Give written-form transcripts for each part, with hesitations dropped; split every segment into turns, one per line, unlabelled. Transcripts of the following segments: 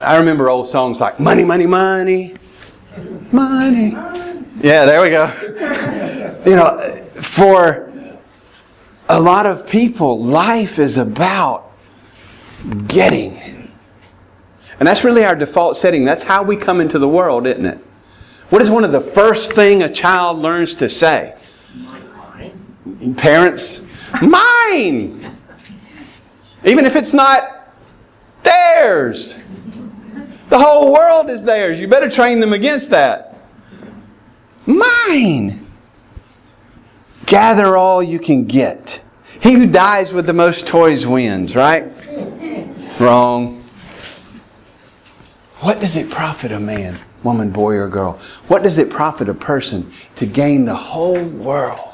I remember old songs like Money, Money, Money, Money. Yeah, there we go. You know, for a lot of people, life is about getting. And that's really our default setting. That's how we come into the world, isn't it? What is one of the first thing a child learns to say? Parents, mine! Even if it's not theirs. The whole world is theirs. You better train them against that. Mine! Gather all you can get. He who dies with the most toys wins, right? Wrong. What does it profit a man, woman, boy, or girl? What does it profit a person to gain the whole world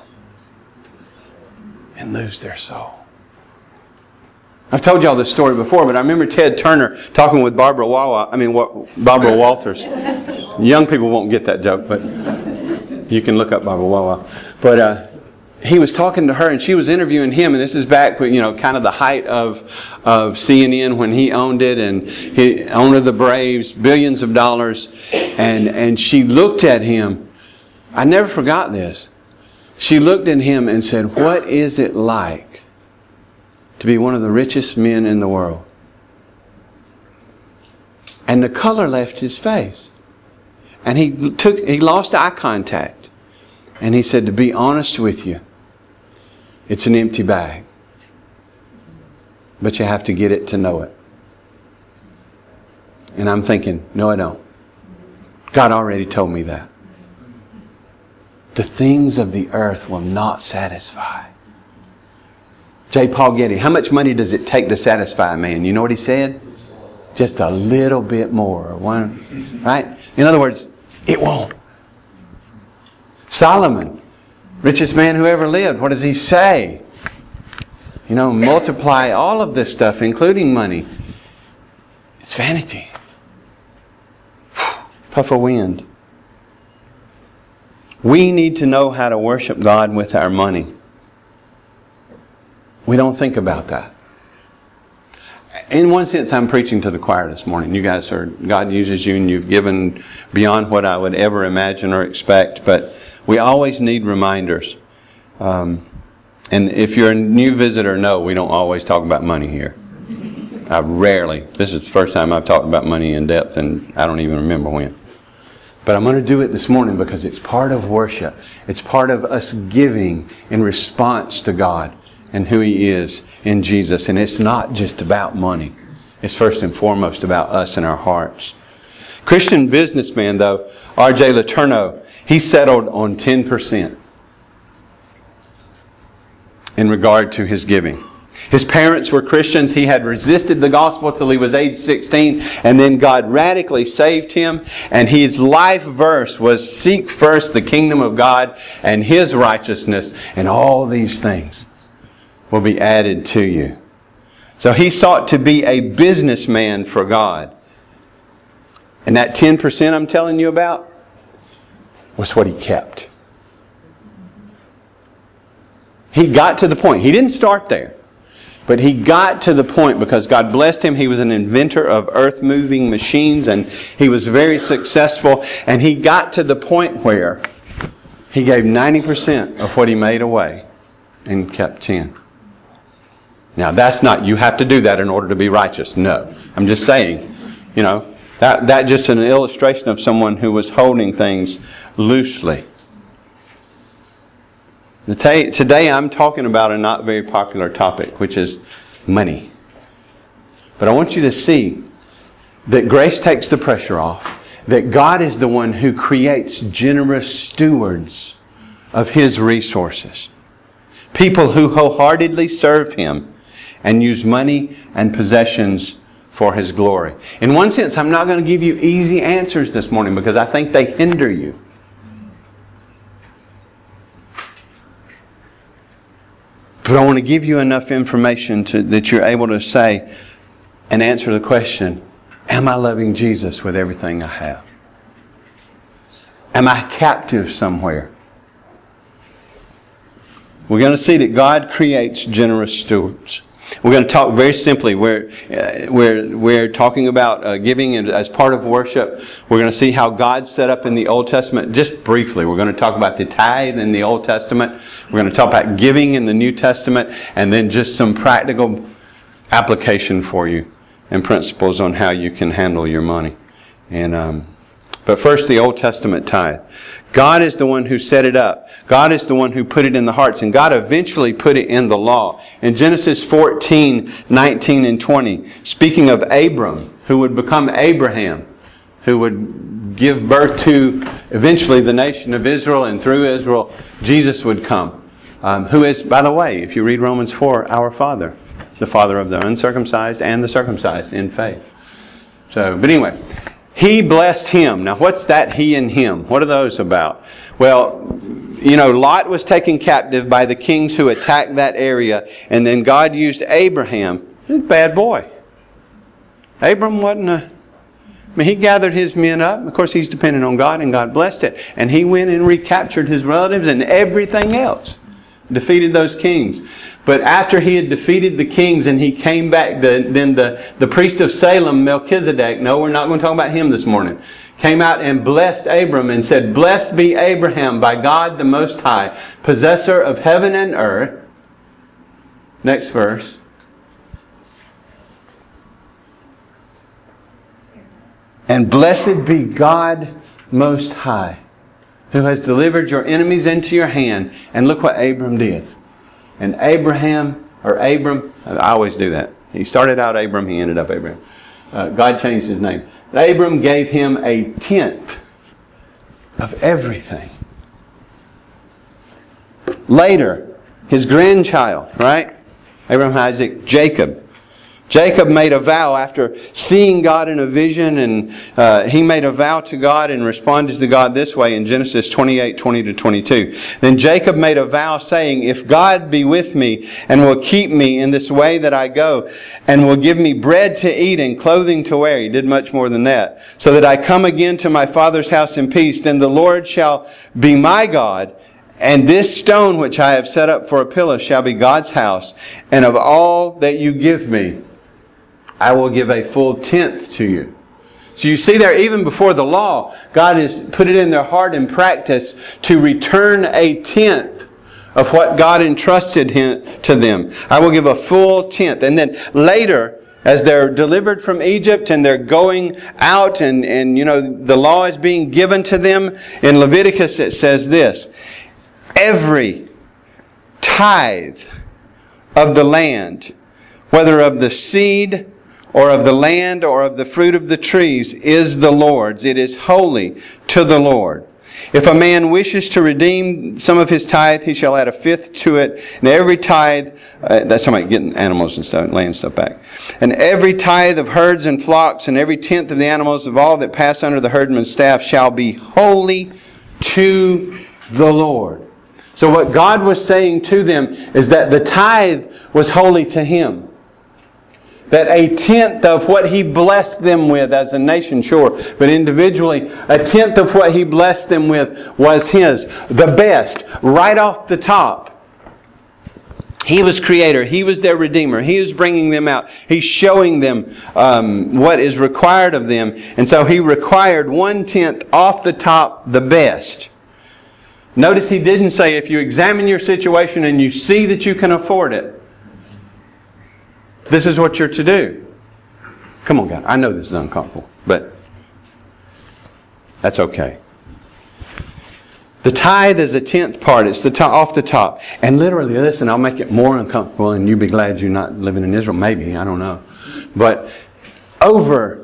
and lose their soul? I've told y'all this story before, but I remember Ted Turner talking with Barbara Walters. Young people won't get that joke, but you can look up Barbara Wawa. But he was talking to her, and she was interviewing him, and this is back, kind of the height of CNN when he owned it, and he owner of the Braves, billions of dollars, and she looked at him. I never forgot this. She looked at him and said, "What is it like to be one of the richest men in the world?" And the color left his face. And he lost eye contact. And he said, "To be honest with you, it's an empty bag. But you have to get it to know it." And I'm thinking, no, I don't. God already told me that. The things of the earth will not satisfy. J. Paul Getty, how much money does it take to satisfy a man? You know what he said? Just a little bit more. Right? In other words, it won't. Solomon, richest man who ever lived, what does he say? Multiply all of this stuff, including money. It's vanity. Puff of wind. We need to know how to worship God with our money. We don't think about that. In one sense, I'm preaching to the choir this morning. You guys God uses you, and you've given beyond what I would ever imagine or expect. But we always need reminders. And if you're a new visitor, no, we don't always talk about money here. This is the first time I've talked about money in depth, and I don't even remember when. But I'm going to do it this morning because it's part of worship. It's part of us giving in response to God and who He is in Jesus. And it's not just about money. It's first and foremost about us and our hearts. Christian businessman, though, R.J. Letourneau, he settled on 10% in regard to his giving. His parents were Christians. He had resisted the gospel till he was age 16, and then God radically saved him. And his life verse was, "Seek first the kingdom of God and His righteousness, and all these things will be added to you." So he sought to be a businessman for God. And that 10% I'm telling you about was what he kept. He got to the point. He didn't start there. But he got to the point because God blessed him. He was an inventor of earth-moving machines, and he was very successful. And he got to the point where he gave 90% of what he made away and kept 10. Now, that's not, you have to do that in order to be righteous. No. I'm just saying, that just an illustration of someone who was holding things loosely. Today I'm talking about a not very popular topic, which is money. But I want you to see that grace takes the pressure off, that God is the one who creates generous stewards of His resources. People who wholeheartedly serve Him and use money and possessions for His glory. In one sense, I'm not going to give you easy answers this morning because I think they hinder you. But I want to give you enough information that you're able to say and answer the question, am I loving Jesus with everything I have? Am I captive somewhere? We're going to see that God creates generous stewards. We're going to talk very simply. We're talking about giving as part of worship. We're going to see how God set up in the Old Testament. Just briefly, we're going to talk about the tithe in the Old Testament. We're going to talk about giving in the New Testament, and then just some practical application for you and principles on how you can handle your money. But first, the Old Testament tithe. God is the one who set it up. God is the one who put it in the hearts. And God eventually put it in the law. In Genesis 14, 19, and 20, speaking of Abram, who would become Abraham, who would give birth to eventually the nation of Israel, and through Israel, Jesus would come. Who is, by the way, if you read Romans 4, our Father, the Father of the uncircumcised and the circumcised in faith. But anyway, He blessed him. Now, what's that he and him? What are those about? Well, Lot was taken captive by the kings who attacked that area, and then God used Abraham. He's a bad boy. Abram wasn't he gathered his men up. Of course, he's dependent on God, and God blessed it. And he went and recaptured his relatives and everything else. Defeated those kings. But after he had defeated the kings and he came back, then the priest of Salem, Melchizedek, no, we're not going to talk about him this morning, came out and blessed Abram and said, "Blessed be Abraham by God the Most High, possessor of heaven and earth." Next verse. "And blessed be God Most High, who has delivered your enemies into your hand." And look what Abram did. And Abram, I always do that. He started out Abram, he ended up Abraham. God changed his name. Abram gave him a tenth of everything. Later, his grandchild, right? Abraham, Isaac, Jacob. Jacob made a vow after seeing God in a vision, and he made a vow to God and responded to God this way in Genesis 28, 20-22. "Then Jacob made a vow saying, 'If God be with me and will keep me in this way that I go, and will give me bread to eat and clothing to wear,'" he did much more than that, "'so that I come again to my father's house in peace, then the Lord shall be my God, and this stone which I have set up for a pillar shall be God's house, and of all that you give me, I will give a full tenth to you." So you see there, even before the law, God has put it in their heart and practice to return a tenth of what God entrusted to them. I will give a full tenth. And then later, as they're delivered from Egypt and they're going out and the law is being given to them, in Leviticus it says this: "Every tithe of the land, whether of the seed or of the land or of the fruit of the trees, is the Lord's. It is holy to the Lord. If a man wishes to redeem some of his tithe, he shall add a fifth to it. And every tithe," that's talking about getting animals and stuff, laying stuff back. "And every tithe of herds and flocks, and every tenth of the animals of all that pass under the herdman's staff shall be holy to the Lord." So what God was saying to them is that the tithe was holy to Him. That a tenth of what He blessed them with as a nation, sure, but individually, a tenth of what He blessed them with was His. The best, right off the top. He was Creator. He was their Redeemer. He is bringing them out. He's showing them what is required of them. And so He required 1/10 off the top, the best. Notice He didn't say, if you examine your situation and you see that you can afford it, this is what you're to do. Come on, God. I know this is uncomfortable, but that's okay. The tithe is a tenth part. It's the top, off the top. And literally, listen, I'll make it more uncomfortable, and you'll be glad you're not living in Israel. Maybe, I don't know. But over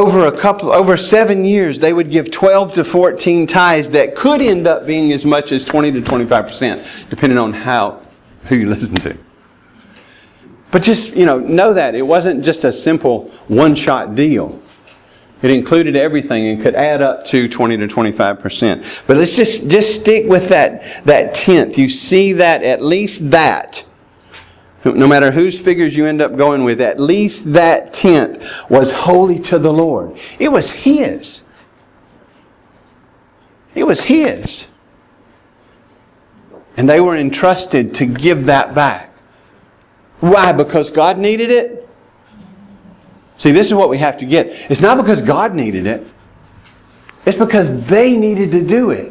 7 years, they would give 12 to 14 tithes that could end up being as much as 20 to 25%, depending on who you listen to. But just, know that. It wasn't just a simple one-shot deal. It included everything and could add up to 20 to 25%. But let's just stick with that tenth. You see that, at least that. No matter whose figures you end up going with, at least that tenth was holy to the Lord. It was His. It was His. And they were entrusted to give that back. Why? Because God needed it? See, this is what we have to get. It's not because God needed it. It's because they needed to do it.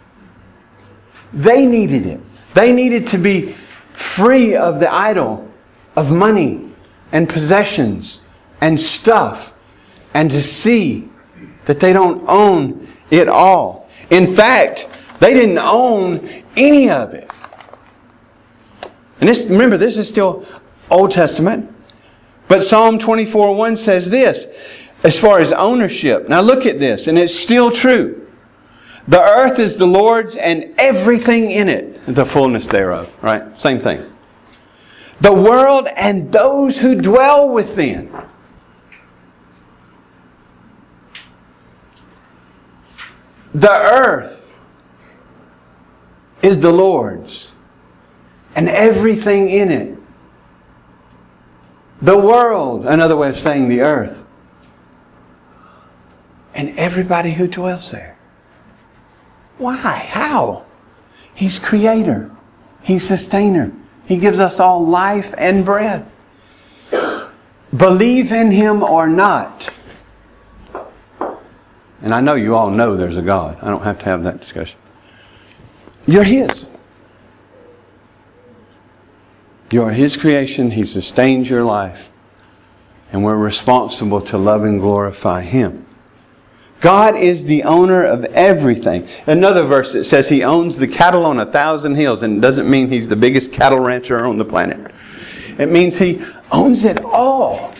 They needed it. They needed to be free of the idol of money and possessions and stuff, and to see that they don't own it all. In fact, they didn't own any of it. And remember, this is still Old Testament. But Psalm 24:1 says this, as far as ownership. Now look at this, and it's still true. The earth is the Lord's and everything in it, the fullness thereof. Right? Same thing. The world and those who dwell within. The earth is the Lord's and everything in it. The world, another way of saying the earth, and everybody who dwells there. Why? How? He's creator. He's sustainer. He gives us all life and breath. Believe in Him or not. And I know you all know there's a God. I don't have to have that discussion. You're His. You're His creation. He sustains your life. And we're responsible to love and glorify Him. God is the owner of everything. Another verse that says He owns the cattle on 1,000 hills. And it doesn't mean He's the biggest cattle rancher on the planet. It means He owns it all.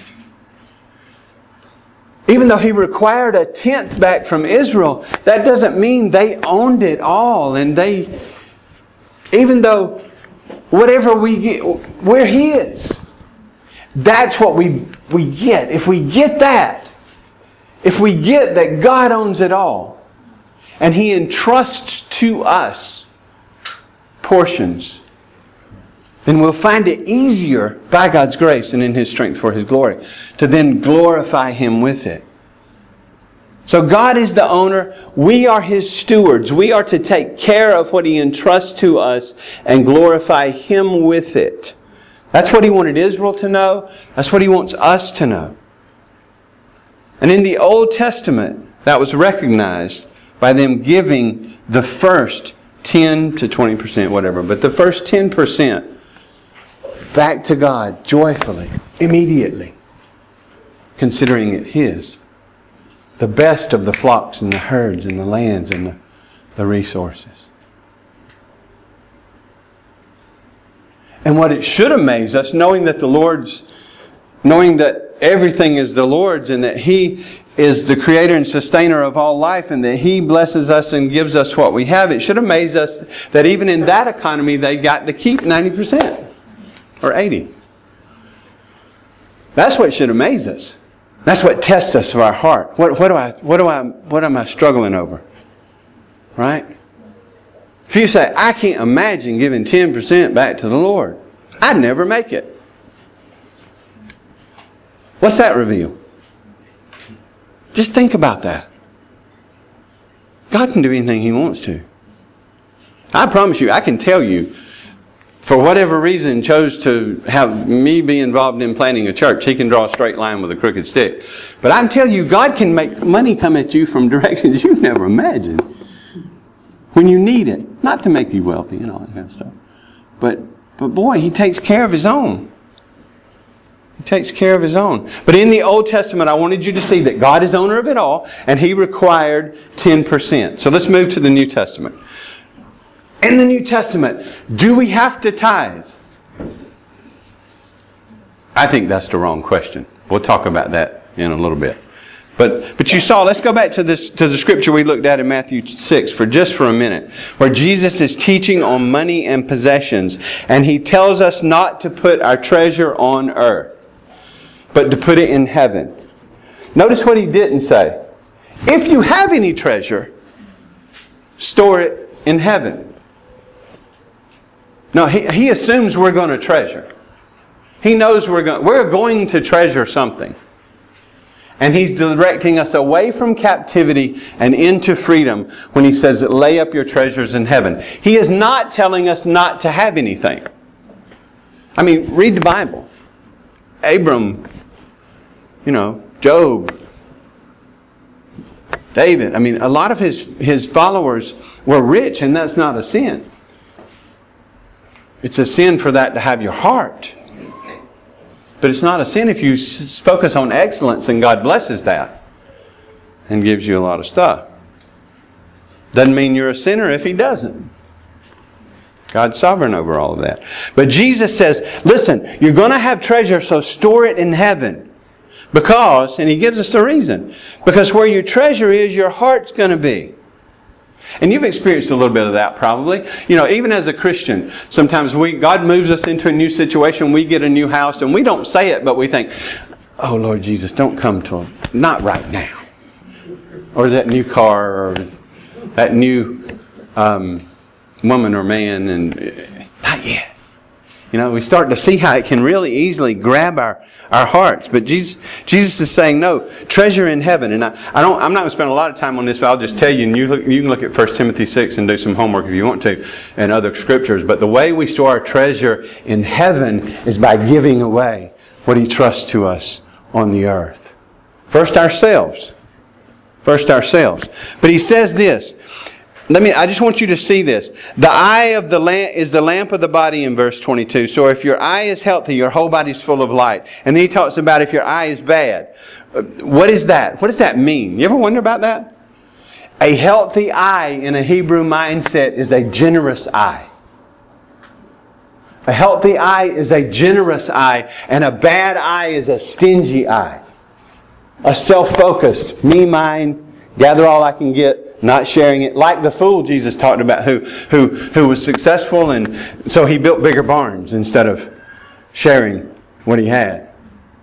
Even though He required a tenth back from Israel, that doesn't mean they owned it all. And even though whatever we get, we're His. That's what we get. If we get that, if we get that God owns it all, and He entrusts to us portions, then we'll find it easier by God's grace and in His strength for His glory to then glorify Him with it. So God is the owner. We are His stewards. We are to take care of what He entrusts to us and glorify Him with it. That's what He wanted Israel to know. That's what He wants us to know. And in the Old Testament, that was recognized by them giving the first 10 to 20%, whatever, but the first 10% back to God joyfully, immediately, considering it His. The best of the flocks and the herds and the lands and the resources. And what it should amaze us, knowing that everything is the Lord's and that He is the creator and sustainer of all life and that He blesses us and gives us what we have, it should amaze us that even in that economy they got to keep 90% or 80%. That's what should amaze us. That's what tests us of our heart. What am I struggling over? Right? If you say, I can't imagine giving 10% back to the Lord, I'd never make it. What's that reveal? Just think about that. God can do anything He wants to. I promise you, I can tell you, for whatever reason chose to have me be involved in planning a church, He can draw a straight line with a crooked stick. But I'm telling you, God can make money come at you from directions you've never imagined. When you need it. Not to make you wealthy and all that kind of stuff. But boy, He takes care of His own. He takes care of His own. But in the Old Testament, I wanted you to see that God is owner of it all, and He required 10%. So let's move to the New Testament. In the New Testament, do we have to tithe? I think that's the wrong question. We'll talk about that in a little bit. But you saw, let's go back to the scripture we looked at in Matthew 6 for a minute, where Jesus is teaching on money and possessions, and He tells us not to put our treasure on earth, but to put it in heaven. Notice what He didn't say. If you have any treasure, store it in heaven. No, He assumes we're going to treasure. He knows we're going to treasure something. And He's directing us away from captivity and into freedom when He says, lay up your treasures in heaven. He is not telling us not to have anything. I mean, read the Bible. Abram, Job, David. I mean, a lot of his followers were rich, and that's not a sin. It's a sin for that to have your heart. But it's not a sin if you focus on excellence, and God blesses that and gives you a lot of stuff. Doesn't mean you're a sinner if He doesn't. God's sovereign over all of that. But Jesus says, listen, you're going to have treasure, so store it in heaven. Because, and He gives us the reason, because where your treasure is, your heart's going to be. And you've experienced a little bit of that probably. Even as a Christian, sometimes God moves us into a new situation, we get a new house, and we don't say it, but we think, oh Lord Jesus, don't come to Him. Not right now. Or that new car, or that new woman or man, and not yet. We start to see how it can really easily grab our hearts. But Jesus is saying, no, treasure in heaven. And I'm not going to spend a lot of time on this, but I'll just tell you, and you can look at 1 Timothy 6 and do some homework if you want to, and other scriptures. But the way we store our treasure in heaven is by giving away what He trusts to us on the earth. First ourselves. But He says this. I just want you to see this. The eye of the lamp is the lamp of the body in verse 22. So if your eye is healthy, your whole body is full of light. And then He talks about if your eye is bad. What is that? What does that mean? You ever wonder about that? A healthy eye in a Hebrew mindset is a generous eye. A healthy eye is a generous eye, and a bad eye is a stingy eye. A self-focused, me, mine, gather all I can get. Not sharing it, like the fool Jesus talked about, who was successful, and so he built bigger barns instead of sharing what he had.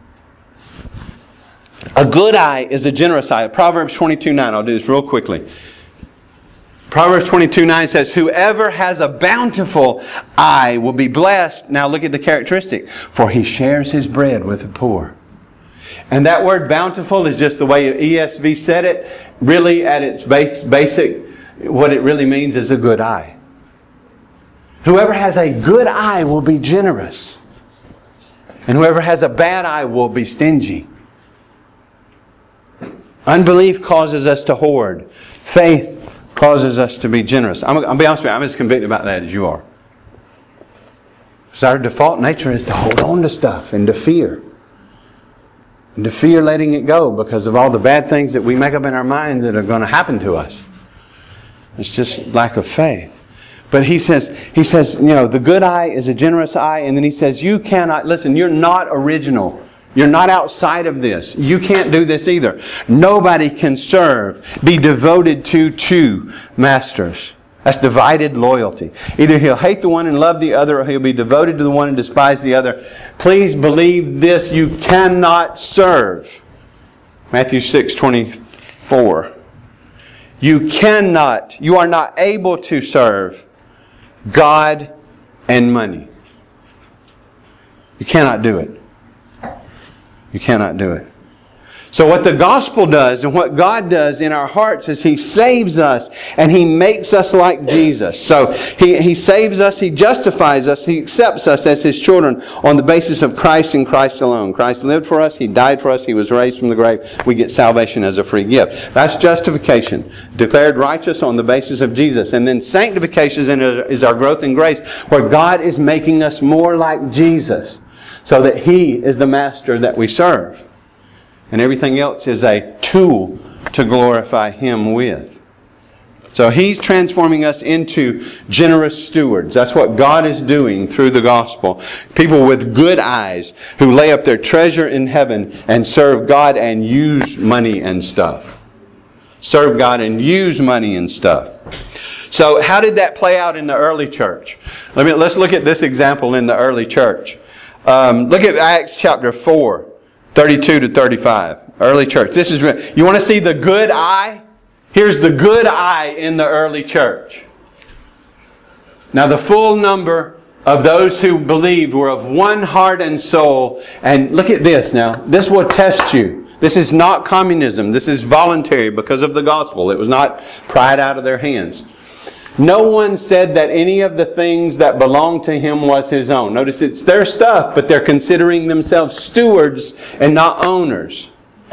A good eye is a generous eye. Proverbs 22:9. I'll do this real quickly. Proverbs 22:9 says, whoever has a bountiful eye will be blessed. Now look at the characteristic. For he shares his bread with the poor. And that word bountiful is just the way ESV said it. Really, at its basic, what it really means is a good eye. Whoever has a good eye will be generous. And whoever has a bad eye will be stingy. Unbelief causes us to hoard. Faith causes us to be generous. I'll be honest with you, I'm as convicted about that as you are. Because our default nature is to hold on to stuff and to fear. And to fear letting it go because of all the bad things that we make up in our mind that are going to happen to us. It's just lack of faith. But he says, the good eye is a generous eye. And then he says, you cannot, listen, you're not original. You're not outside of this. You can't do this either. Nobody can be devoted to two masters. That's divided loyalty. Either he'll hate the one and love the other, or he'll be devoted to the one and despise the other. Please believe this, you cannot serve. Matthew 6:24. You are not able to serve God and money. You cannot do it. You cannot do it. So what the gospel does and what God does in our hearts is He saves us and He makes us like Jesus. So He saves us, He justifies us, He accepts us as His children on the basis of Christ and Christ alone. Christ lived for us, He died for us, He was raised from the grave. We get salvation as a free gift. That's justification. Declared righteous on the basis of Jesus. And then sanctification is our growth in grace, where God is making us more like Jesus so that He is the master that we serve. And everything else is a tool to glorify Him with. So He's transforming us into generous stewards. That's what God is doing through the gospel. People with good eyes who lay up their treasure in heaven and serve God and use money and stuff. Serve God and use money and stuff. So how did that play out in the early church? Let's look at this example in the early church. Look at Acts chapter 4. 32 to 35. Early church. You want to see the good eye? Here's the good eye in the early church. Now the full number of those who believed were of one heart and soul. And look at this now. This will test you. This is not communism. This is voluntary because of the gospel. It was not pried out of their hands. No one said that any of the things that belonged to him was his own. Notice it's their stuff, but they're considering themselves stewards and not owners.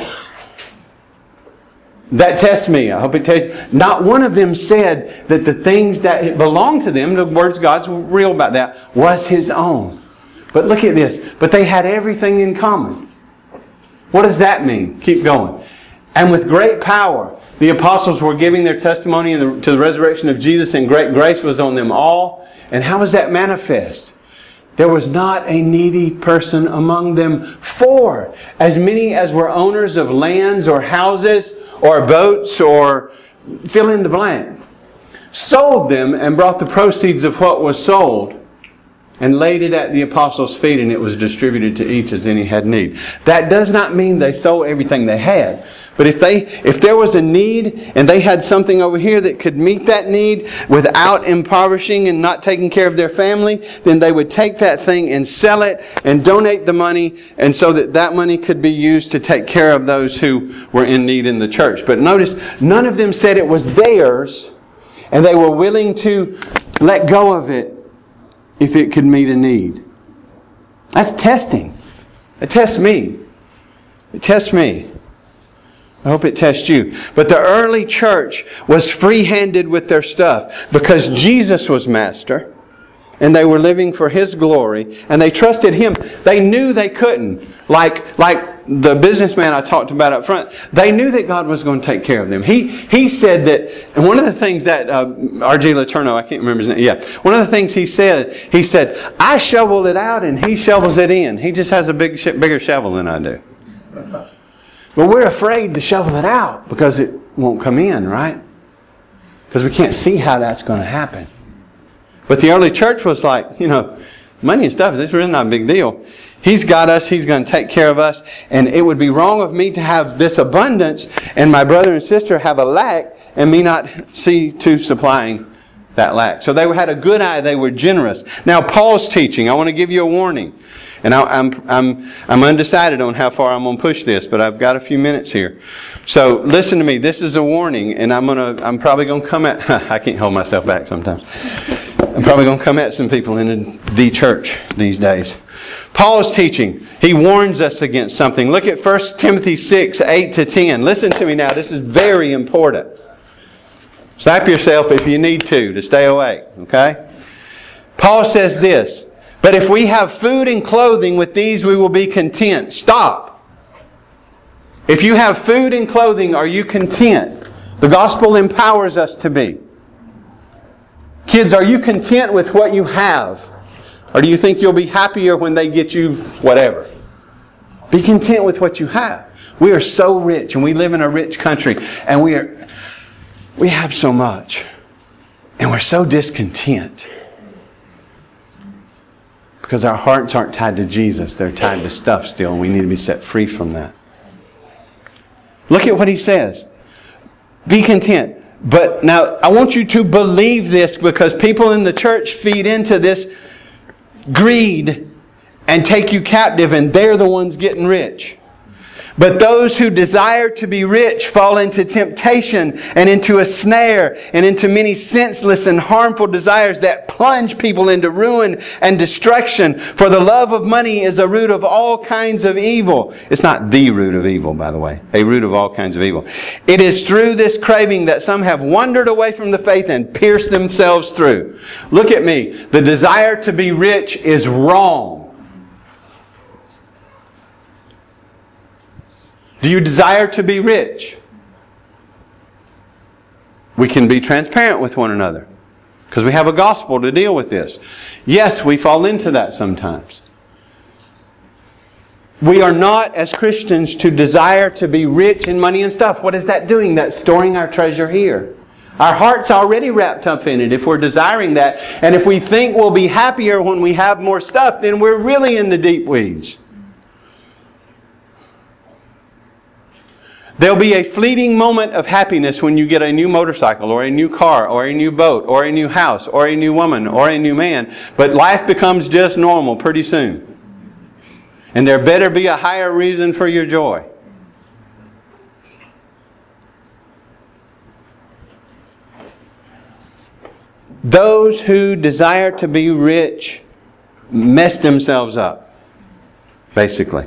That tests me. I hope it tests. Not one of them said that the things that belonged to them, the words God's real about that, was his own. But look at this. But they had everything in common. What does that mean? Keep going. And with great power, the apostles were giving their testimony to the resurrection of Jesus, and great grace was on them all. And how was that manifest? There was not a needy person among them. For as many as were owners of lands or houses or boats or fill in the blank, sold them and brought the proceeds of what was sold and laid it at the apostles' feet, and it was distributed to each as any had need. That does not mean they sold everything they had. But if there was a need and they had something over here that could meet that need without impoverishing and not taking care of their family, then they would take that thing and sell it and donate the money, and so that money could be used to take care of those who were in need in the church. But notice, none of them said it was theirs, and they were willing to let go of it if it could meet a need. That's testing. It tests me. It tests me. I hope it tests you. But the early church was free-handed with their stuff because Jesus was master and they were living for His glory and they trusted Him. They knew they couldn't. Like the businessman I talked about up front, they knew that God was going to take care of them. He said that, and one of the things that R.G. Letourneau, I can't remember his name, one of the things he said, I shovel it out and He shovels it in. He just has a bigger shovel than I do. But we're afraid to shovel it out because it won't come in, right? Because we can't see how that's going to happen. But the early church was like, money and stuff, this is really not a big deal. He's got us, He's going to take care of us, and it would be wrong of me to have this abundance and my brother and sister have a lack and me not see to supplying that lack. So they had a good eye, they were generous. Now Paul's teaching, I want to give you a warning. And I'm undecided on how far I'm going to push this, but I've got a few minutes here. So listen to me. This is a warning, and I'm probably going to come at. I can't hold myself back sometimes. I'm probably going to come at some people in the church these days. Paul's teaching. He warns us against something. Look at 1 Timothy 6, 8-10. Listen to me now. This is very important. Slap yourself if you need to stay awake. Okay? Paul says this. But if we have food and clothing, with these we will be content. Stop. If you have food and clothing, are you content? The gospel empowers us to be. Kids, are you content with what you have? Or do you think you'll be happier when they get you whatever? Be content with what you have. We are so rich, and we live in a rich country, and we have so much. And we're so discontent. Because our hearts aren't tied to Jesus. They're tied to stuff still. And we need to be set free from that. Look at what he says. Be content. But now, I want you to believe this because people in the church feed into this greed and take you captive. And they're the ones getting rich. But those who desire to be rich fall into temptation and into a snare and into many senseless and harmful desires that plunge people into ruin and destruction. For the love of money is a root of all kinds of evil. It's not the root of evil, by the way. A root of all kinds of evil. It is through this craving that some have wandered away from the faith and pierced themselves through. Look at me. The desire to be rich is wrong. Do you desire to be rich? We can be transparent with one another because we have a gospel to deal with this. Yes, we fall into that sometimes. We are not, as Christians, to desire to be rich in money and stuff. What is that doing? That's storing our treasure here. Our heart's already wrapped up in it if we're desiring that. And if we think we'll be happier when we have more stuff, then we're really in the deep weeds. There'll be a fleeting moment of happiness when you get a new motorcycle or a new car or a new boat or a new house or a new woman or a new man. But life becomes just normal pretty soon. And there better be a higher reason for your joy. Those who desire to be rich mess themselves up, basically.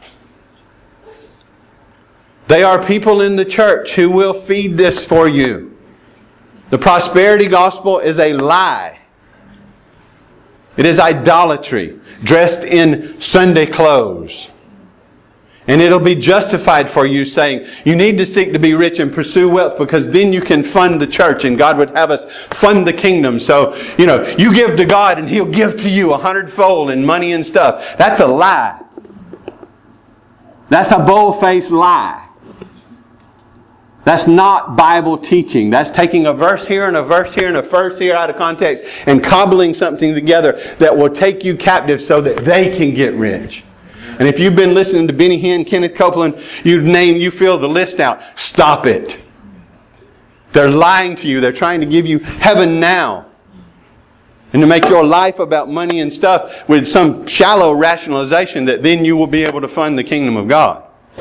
They are people in the church who will feed this for you. The prosperity gospel is a lie. It is idolatry, dressed in Sunday clothes. And it'll be justified for you saying, you need to seek to be rich and pursue wealth because then you can fund the church and God would have us fund the kingdom. So, you give to God and He'll give to you 100-fold in money and stuff. That's a lie. That's a bold-faced lie. That's not Bible teaching. That's taking a verse here and a verse here and a verse here out of context and cobbling something together that will take you captive so that they can get rich. And if you've been listening to Benny Hinn, Kenneth Copeland, you fill the list out. Stop it. They're lying to you. They're trying to give you heaven now. And to make your life about money and stuff with some shallow rationalization that then you will be able to fund the kingdom of God.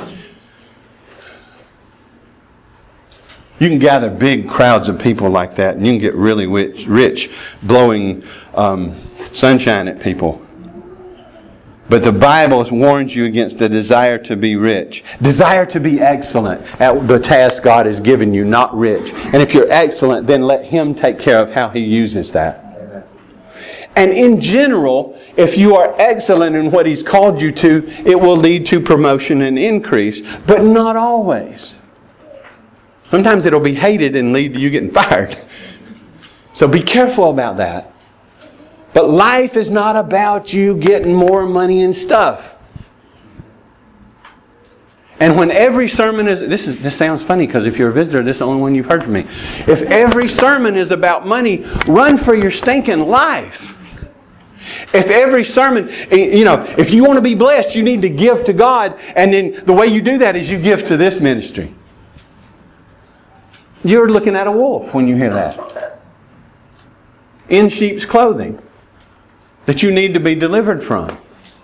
You can gather big crowds of people like that and you can get really rich blowing sunshine at people. But the Bible warns you against the desire to be rich. Desire to be excellent at the task God has given you, not rich. And if you're excellent, then let Him take care of how He uses that. Amen. And in general, if you are excellent in what He's called you to, it will lead to promotion and increase. But not always. Sometimes it'll be hated and lead to you getting fired. So be careful about that. But life is not about you getting more money and stuff. And when every sermon is... This sounds funny because if you're a visitor, this is the only one you've heard from me. If every sermon is about money, run for your stinking life. If every sermon... if you want to be blessed, you need to give to God. And then the way you do that is you give to this ministry. You're looking at a wolf when you hear that. In sheep's clothing. That you need to be delivered from.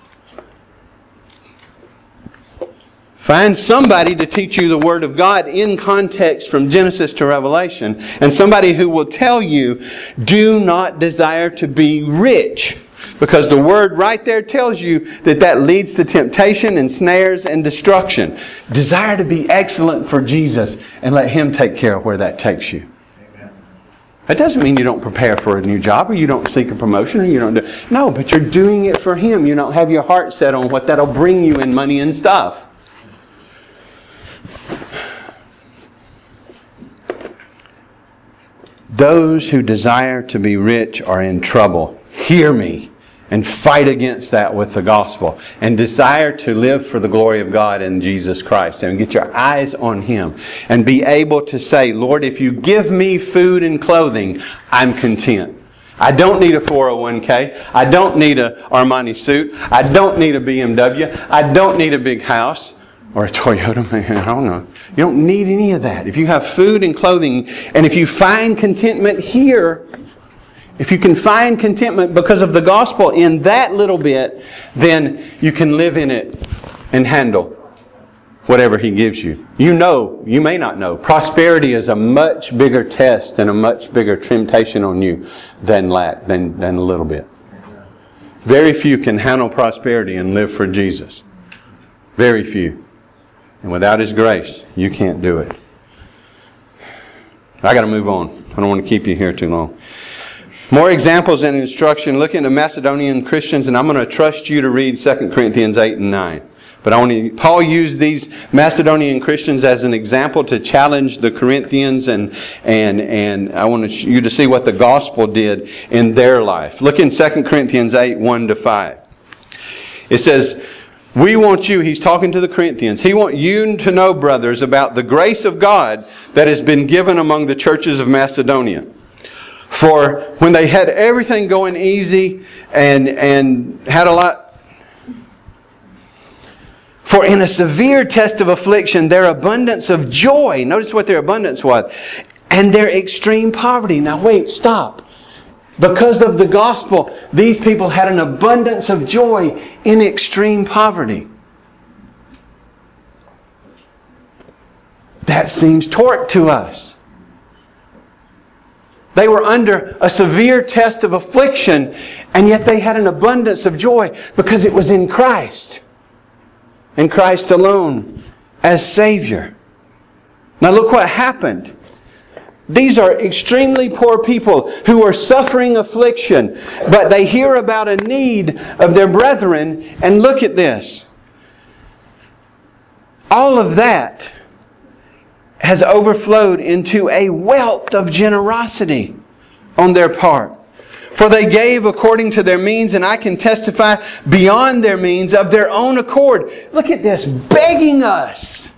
Find somebody to teach you the Word of God in context from Genesis to Revelation. And somebody who will tell you, do not desire to be rich. Because the Word right there tells you that leads to temptation and snares and destruction. Desire to be excellent for Jesus and let Him take care of where that takes you. That doesn't mean you don't prepare for a new job or you don't seek a promotion or you don't do... No, but you're doing it for Him. You don't have your heart set on what that'll bring you in money and stuff. Those who desire to be rich are in trouble. Hear me and fight against that with the gospel. And desire to live for the glory of God in Jesus Christ. And get your eyes on Him. And be able to say, Lord, if you give me food and clothing, I'm content. I don't need a 401k. I don't need an Armani suit. I don't need a BMW. I don't need a big house. Or a Toyota. I don't know. You don't need any of that. If you have food and clothing, and if you find contentment here... If you can find contentment because of the gospel in that little bit, then you can live in it and handle whatever He gives you. You may not know, prosperity is a much bigger test and a much bigger temptation on you than lack, than a little bit. Very few can handle prosperity and live for Jesus. Very few. And without His grace, you can't do it. I got to move on. I don't want to keep you here too long. More examples and instruction. Look into Macedonian Christians, and I'm going to trust you to read 2 Corinthians 8 and 9. But Paul used these Macedonian Christians as an example to challenge the Corinthians, and I want you to see what the gospel did in their life. Look in 2 Corinthians 8, 1-5. It says, we want you, he's talking to the Corinthians, he wants you to know, brothers, about the grace of God that has been given among the churches of Macedonia. For when they had everything going easy and had a lot... For in a severe test of affliction, their abundance of joy... Notice what their abundance was. And their extreme poverty. Now wait, stop. Because of the gospel, these people had an abundance of joy in extreme poverty. That seems torque to us. They were under a severe test of affliction, and yet they had an abundance of joy because it was in Christ. In Christ alone as Savior. Now look what happened. These are extremely poor people who are suffering affliction, but they hear about a need of their brethren, and look at this. All of that has overflowed into a wealth of generosity on their part. For they gave according to their means, and I can testify beyond their means of their own accord. Look at this, begging us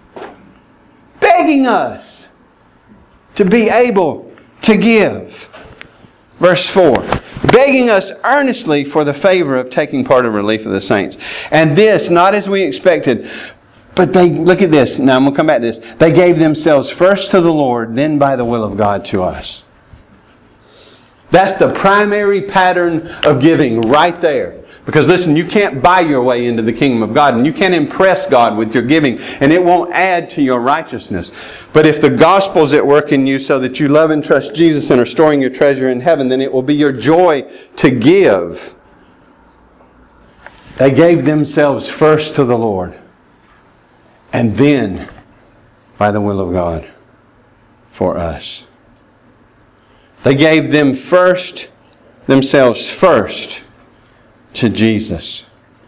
to be able to give. Verse 4, begging us earnestly for the favor of taking part in relief of the saints. And this, not as we expected, but they, look at this, now I'm going to come back to this. They gave themselves first to the Lord, then by the will of God to us. That's the primary pattern of giving right there. Because listen, you can't buy your way into the kingdom of God, and you can't impress God with your giving, and it won't add to your righteousness. But if the gospel's at work in you so that you love and trust Jesus and are storing your treasure in heaven, then it will be your joy to give. They gave themselves first to the Lord, and then by the will of God for us. They gave themselves first to Jesus.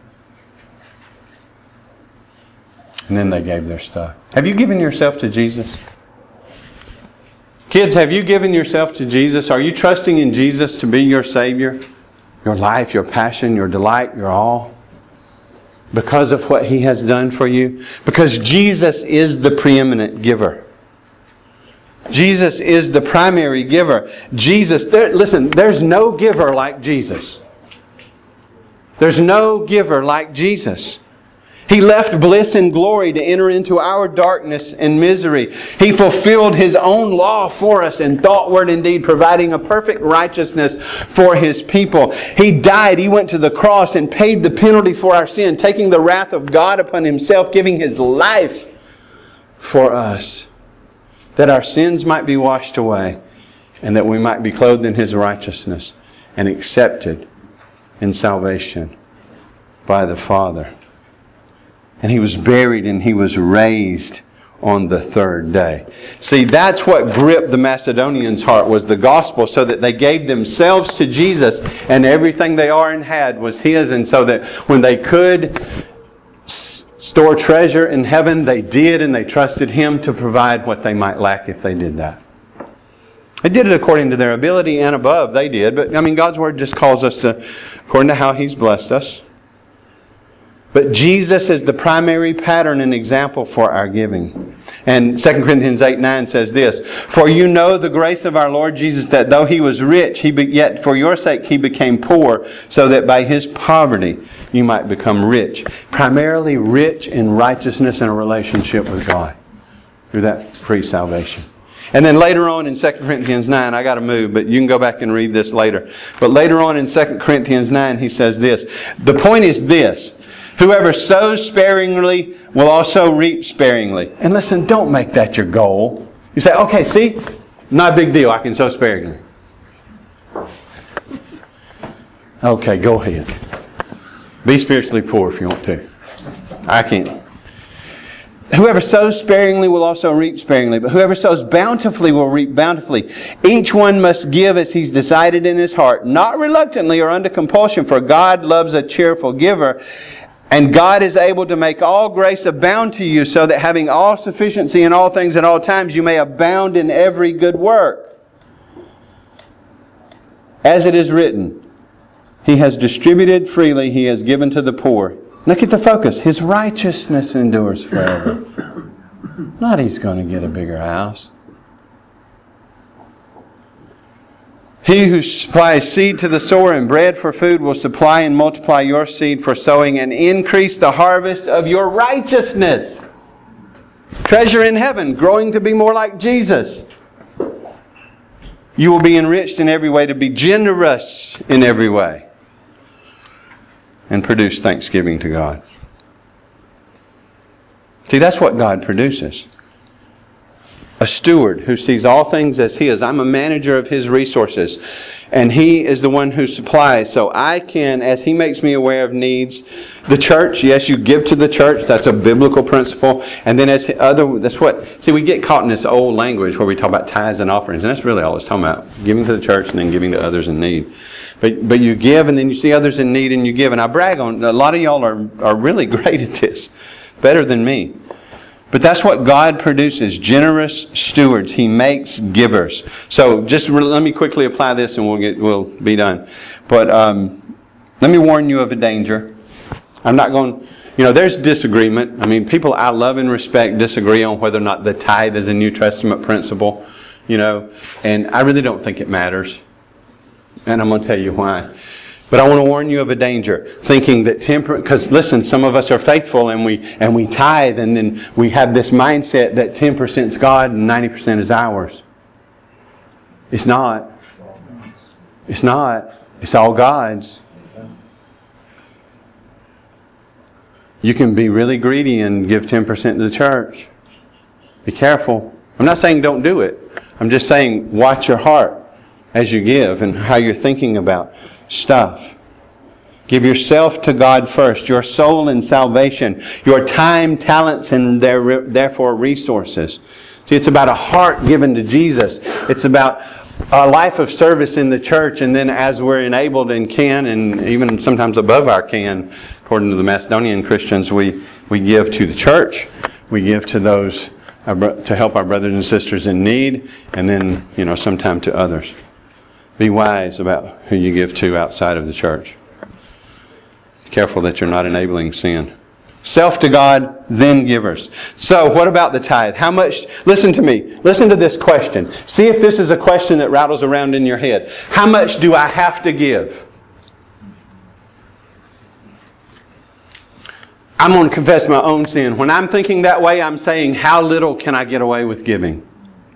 And then they gave their stuff. Have you given yourself to Jesus? Kids, have you given yourself to Jesus? Are you trusting in Jesus to be your Savior? Your life, your passion, your delight, your all? Because of what He has done for you? Because Jesus is the preeminent giver. Jesus is the primary giver. Listen, there's no giver like Jesus. There's no giver like Jesus. He left bliss and glory to enter into our darkness and misery. He fulfilled His own law for us in thought, word, and deed, providing a perfect righteousness for His people. He died. He went to the cross and paid the penalty for our sin, taking the wrath of God upon Himself, giving His life for us, that our sins might be washed away and that we might be clothed in His righteousness and accepted in salvation by the Father. And He was buried and He was raised on the third day. See, that's what gripped the Macedonians' heart, was the gospel, so that they gave themselves to Jesus, and everything they are and had was His. And so that when they could store treasure in heaven, they did, and they trusted Him to provide what they might lack if they did that. They did it according to their ability and above. They did. But, God's Word just calls us to, according to how He's blessed us. But Jesus is the primary pattern and example for our giving. And 2 Corinthians 8:9 says this, for you know the grace of our Lord Jesus, that though He was rich, yet for your sake He became poor, so that by His poverty you might become rich. Primarily rich in righteousness and a relationship with God through that free salvation. And then later on in 2 Corinthians 9, I got to move, but you can go back and read this later. But later on in 2 Corinthians 9, he says this. The point is this. Whoever sows sparingly will also reap sparingly. And listen, don't make that your goal. You say, okay, see? Not a big deal. I can sow sparingly. Okay, go ahead. Be spiritually poor if you want to. I can't. Whoever sows sparingly will also reap sparingly, but whoever sows bountifully will reap bountifully. Each one must give as he's decided in his heart, not reluctantly or under compulsion, for God loves a cheerful giver. And God is able to make all grace abound to you, so that having all sufficiency in all things at all times, you may abound in every good work. As it is written, He has distributed freely, He has given to the poor. Look at the focus. His righteousness endures forever. Not He's going to get a bigger house. He who supplies seed to the sower and bread for food will supply and multiply your seed for sowing and increase the harvest of your righteousness. Treasure in heaven, growing to be more like Jesus. You will be enriched in every way to be generous in every way. And produce thanksgiving to God. See, that's what God produces. A steward who sees all things as His. I'm a manager of His resources. And He is the one who supplies. So I can, as He makes me aware of needs, the church, yes, you give to the church. That's a biblical principle. And then we get caught in this old language where we talk about tithes and offerings. And that's really all it's talking about. Giving to the church and then giving to others in need. But you give and then you see others in need and you give. And I brag on, a lot of y'all are really great at this. Better than me. But that's what God produces, generous stewards. He makes givers. So just let me quickly apply this and we'll be done. But let me warn you of a danger. I'm not going, there's disagreement. I mean, people I love and respect disagree on whether or not the tithe is a New Testament principle, and I really don't think it matters. And I'm going to tell you why. But I want to warn you of a danger, thinking that because listen, some of us are faithful and we tithe, and then we have this mindset that 10% is God and 90% is ours. It's not. It's not. It's all God's. You can be really greedy and give 10% to the church. Be careful. I'm not saying don't do it. I'm just saying watch your heart as you give and how you're thinking about stuff. Give yourself to God first, your soul and salvation, your time, talents, and therefore resources. See, it's about a heart given to Jesus. It's about a life of service in the church, and then as we're enabled and can, and even sometimes above our can, according to the Macedonian Christians, we give to the church. We give to those to help our brothers and sisters in need, and then, sometime to others. Be wise about who you give to outside of the church. Be careful that you're not enabling sin. Self to God, then givers. So, what about the tithe? How much? Listen to me. Listen to this question. See if this is a question that rattles around in your head. How much do I have to give? I'm going to confess my own sin. When I'm thinking that way, I'm saying, how little can I get away with giving?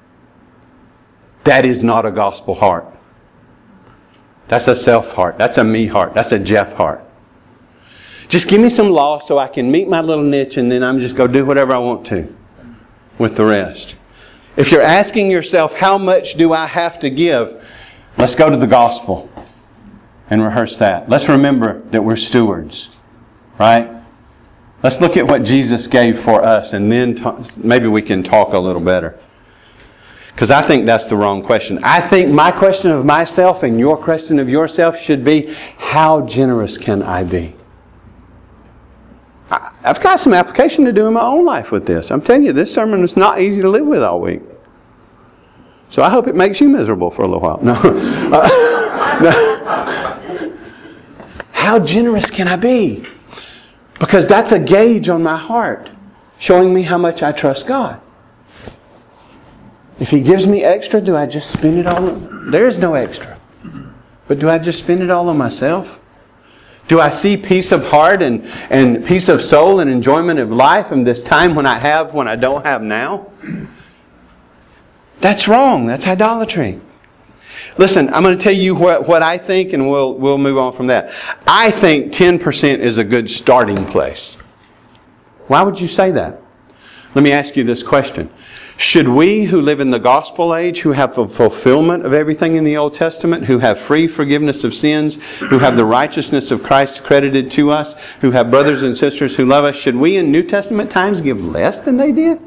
That is not a gospel heart. That's a self heart. That's a me heart. That's a Jeff heart. Just give me some law so I can meet my little niche and then I'm just going to do whatever I want to with the rest. If you're asking yourself, how much do I have to give? Let's go to the gospel and rehearse that. Let's remember that we're stewards. Right? Let's look at what Jesus gave for us and then maybe we can talk a little better. Because I think that's the wrong question. I think my question of myself and your question of yourself should be, how generous can I be? I've got some application to do in my own life with this. I'm telling you, this sermon is not easy to live with all week. So I hope it makes you miserable for a little while. No. How generous can I be? Because that's a gauge on my heart, showing me how much I trust God. If He gives me extra, do I just spend it all? There is no extra. But do I just spend it all on myself? Do I see peace of heart and peace of soul and enjoyment of life in this time when I don't have now? That's wrong. That's idolatry. Listen, I'm going to tell you what I think and we'll move on from that. I think 10% is a good starting place. Why would you say that? Let me ask you this question. Should we who live in the gospel age, who have the fulfillment of everything in the Old Testament, who have free forgiveness of sins, who have the righteousness of Christ credited to us, who have brothers and sisters who love us, should we in New Testament times give less than they did?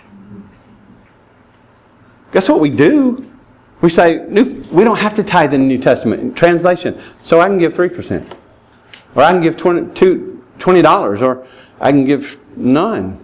Guess what we do? We say, we don't have to tithe in the New Testament. Translation, so I can give 3%. Or I can give $20, or I can give none.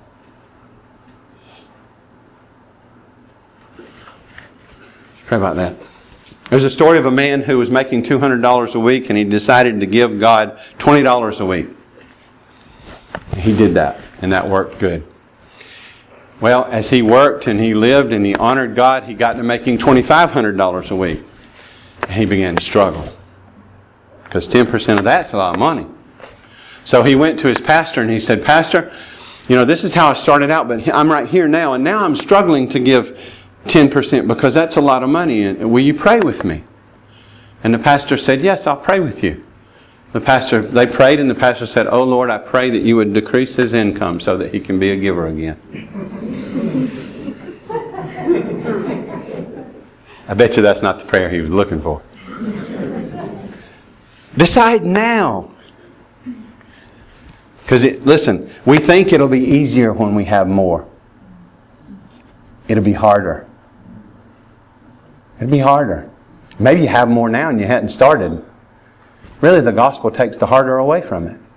Pray about that. There's a story of a man who was making $200 a week and he decided to give God $20 a week. He did that and that worked good. Well, as he worked and he lived and he honored God, he got to making $2,500 a week. And he began to struggle. Because 10% of that's a lot of money. So he went to his pastor and he said, Pastor, this is how I started out, but I'm right here now. And now I'm struggling to give 10% because that's a lot of money. And will you pray with me? And the pastor said, yes, I'll pray with you. They prayed and the pastor said, oh Lord, I pray that you would decrease his income so that he can be a giver again. I bet you that's not the prayer he was looking for. Decide now. Because, listen, we think it'll be easier when we have more. It'll be harder. It'll be harder. Maybe you have more now and you hadn't started. Really, the gospel takes the harder away from it.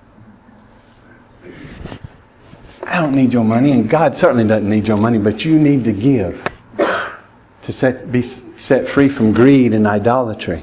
I don't need your money, and God certainly doesn't need your money, but you need to give to be set free from greed and idolatry.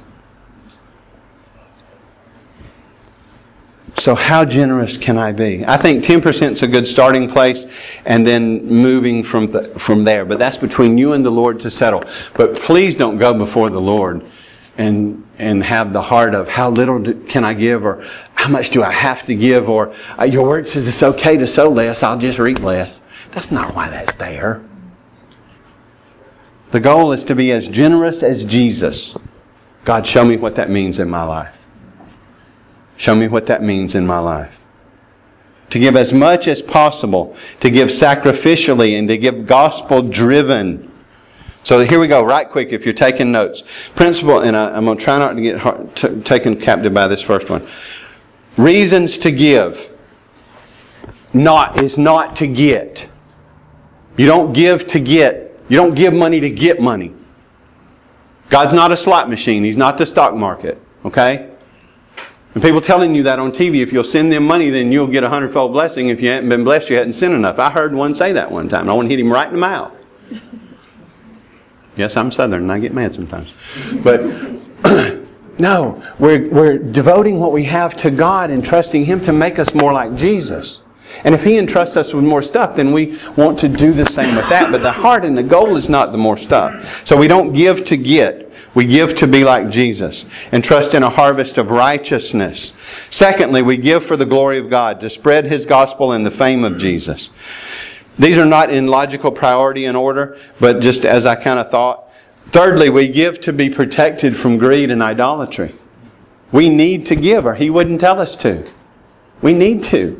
So how generous can I be? I think 10% is a good starting place, and then moving from there. But that's between you and the Lord to settle. But please don't go before the Lord and have the heart of how little can I give, or how much do I have to give, or your word says it's okay to sow less, I'll just reap less. That's not why that's there. The goal is to be as generous as Jesus. God, show me what that means in my life. Show me what that means in my life. To give as much as possible. To give sacrificially and to give gospel-driven. So here we go, right quick, if you're taking notes. Principle, and I'm going to try not to get taken captive by this first one. Reasons to give. Is not to get. You don't give to get. You don't give money to get money. God's not a slot machine. He's not the stock market. Okay? And people telling you that on TV, if you'll send them money, then you'll get 100-fold blessing. If you hadn't been blessed, you hadn't sent enough. I heard one say that one time. I want to hit him right in the mouth. Yes, I'm Southern and I get mad sometimes. But no, we're devoting what we have to God and trusting Him to make us more like Jesus. And if He entrusts us with more stuff, then we want to do the same with that. But the heart and the goal is not the more stuff. So we don't give to get. We give to be like Jesus and trust in a harvest of righteousness. Secondly, we give for the glory of God, to spread His gospel and the fame of Jesus. These are not in logical priority and order, but just as I kind of thought. Thirdly, we give to be protected from greed and idolatry. We need to give, or He wouldn't tell us to. We need to.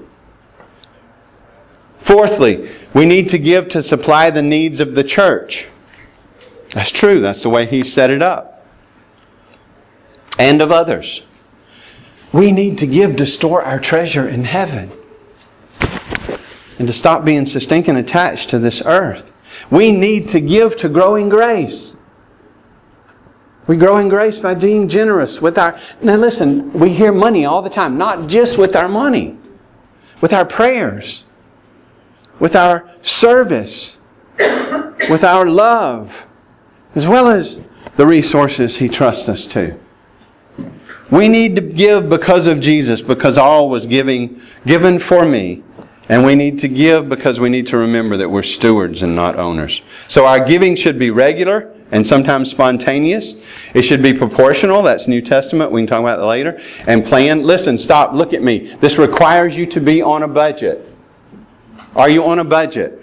Fourthly, we need to give to supply the needs of the church. That's true. That's the way He set it up. And of others. We need to give to store our treasure in heaven. And to stop being so stinking attached to this earth. We need to give to grow in grace. We grow in grace by being generous with our... Now listen, we hear money all the time. Not just with our money. With our prayers. With our service. With our love. As well as the resources He trusts us to. We need to give because of Jesus, because all was given for me. And we need to give because we need to remember that we're stewards and not owners. So our giving should be regular and sometimes spontaneous. It should be proportional. That's New Testament. We can talk about that later. And planned. Listen, stop, look at me. This requires you to be on a budget. Are you on a budget?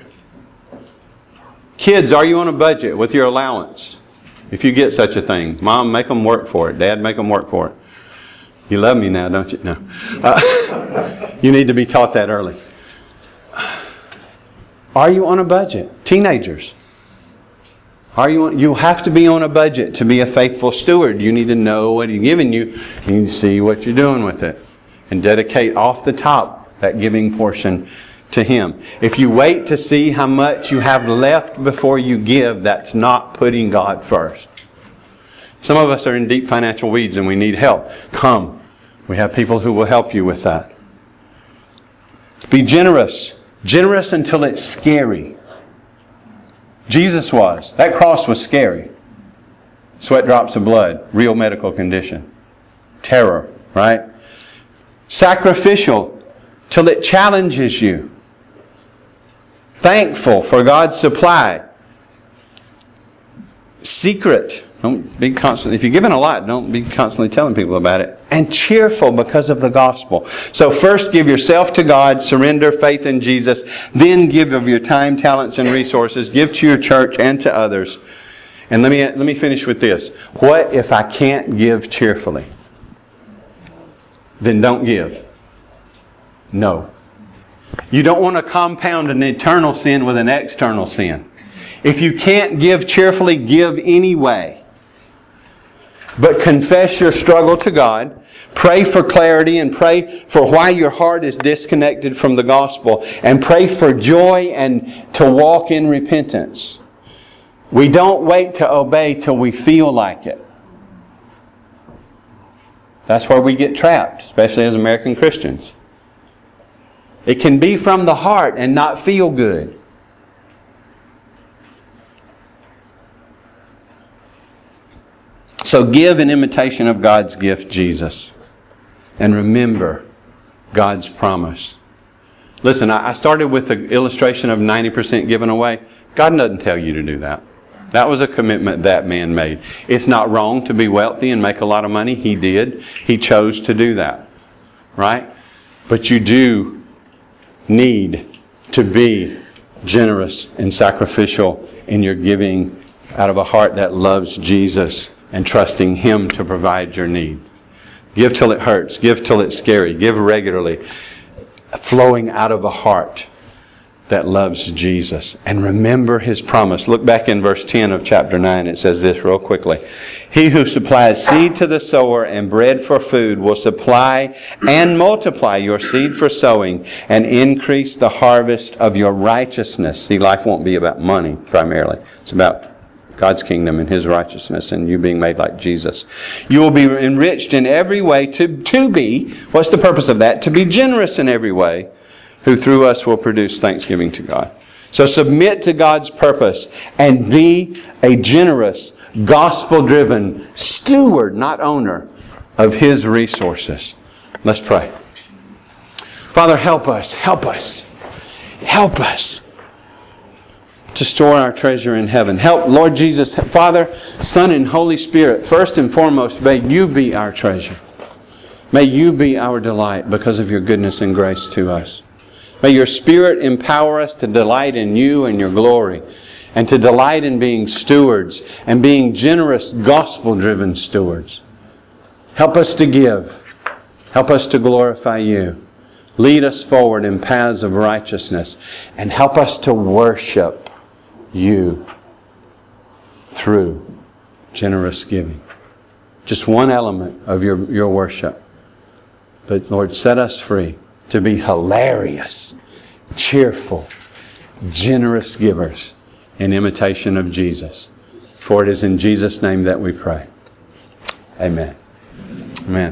Kids, are you on a budget with your allowance? If you get such a thing. Mom, make them work for it. Dad, make them work for it. You love me now, don't you? No. You need to be taught that early. Are you on a budget? Teenagers. You have to be on a budget to be a faithful steward. You need to know what He's given you. You need to see what you're doing with it. And dedicate off the top that giving portion to Him. If you wait to see how much you have left before you give, that's not putting God first. Some of us are in deep financial weeds and we need help. Come. We have people who will help you with that. Be generous. Generous until it's scary. Jesus was. That cross was scary. Sweat drops of blood. Real medical condition. Terror. Right? Sacrificial till it challenges you. Thankful for God's supply. Secret. Don't be constantly. If you're giving a lot, don't be constantly telling people about it. And cheerful because of the gospel. So first give yourself to God, surrender faith in Jesus, then give of your time, talents, and resources. Give to your church and to others. And let me finish with this. What if I can't give cheerfully? Then don't give. No. You don't want to compound an eternal sin with an external sin. If you can't give cheerfully, give anyway. But confess your struggle to God. Pray for clarity and pray for why your heart is disconnected from the gospel. And pray for joy and to walk in repentance. We don't wait to obey till we feel like it. That's where we get trapped, especially as American Christians. It can be from the heart and not feel good. So give in imitation of God's gift, Jesus. And remember God's promise. Listen, I started with the illustration of 90% given away. God doesn't tell you to do that. That was a commitment that man made. It's not wrong to be wealthy and make a lot of money. He did. He chose to do that. Right? But you do need to be generous and sacrificial in your giving out of a heart that loves Jesus and trusting Him to provide your need. Give till it hurts. Give till it's scary. Give regularly. Flowing out of a heart that loves Jesus. And remember His promise. Look back in verse 10 of chapter 9. It says this real quickly. He who supplies seed to the sower and bread for food will supply and multiply your seed for sowing and increase the harvest of your righteousness. See, life won't be about money primarily. It's about God's kingdom and His righteousness and you being made like Jesus. You will be enriched in every way to be, what's the purpose of that? To be generous in every way, who through us will produce thanksgiving to God. So submit to God's purpose and be a generous, gospel-driven steward, not owner, of His resources. Let's pray. Father, help us to store our treasure in heaven. Help, Lord Jesus, Father, Son, and Holy Spirit, first and foremost, may You be our treasure. May You be our delight because of Your goodness and grace to us. May Your Spirit empower us to delight in You and Your glory, and to delight in being stewards and being generous, gospel-driven stewards. Help us to give. Help us to glorify You. Lead us forward in paths of righteousness, and help us to worship You through generous giving. Just one element of your worship. But Lord, set us free to be hilarious, cheerful, generous givers in imitation of Jesus. For it is in Jesus' name that we pray. Amen. Amen.